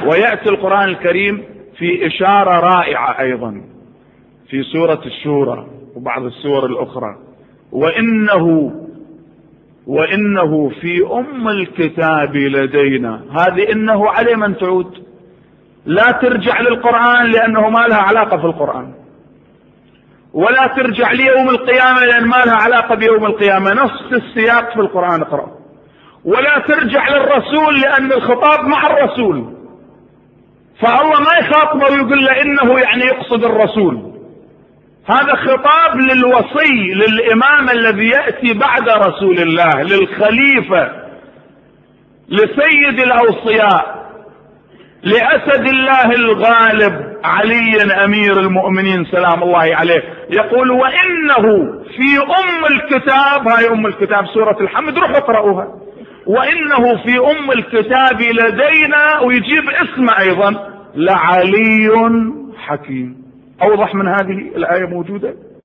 ويأتي القرآن الكريم في إشارة رائعة أيضا في سورة الشورى وبعض السور الأخرى: وإنه في أم الكتاب لدينا. هذه إنه على من تعود، لا ترجع للقرآن لأنه ما لها علاقة في القرآن، ولا ترجع ليوم القيامة لأن ما لها علاقة بيوم القيامة، نفس السياق في القرآن اقرأ. ولا ترجع للرسول لأن الخطاب مع الرسول، فالله ما يخاطبه ويقول له إنه يعني يقصد الرسول، هذا خطاب للوصي للإمام الذي يأتي بعد رسول الله، للخليفة، لسيد الأوصياء، لأسد الله الغالب علي أمير المؤمنين سلام الله عليه. يقول: وإنه في أم الكتاب، هاي أم الكتاب سورة الحمد، روحوا اقرأوها. وإنه في أم الكتاب لدينا، ويجيب اسمه أيضا، لعلي حكيم. أوضح من هذه الآية موجودة؟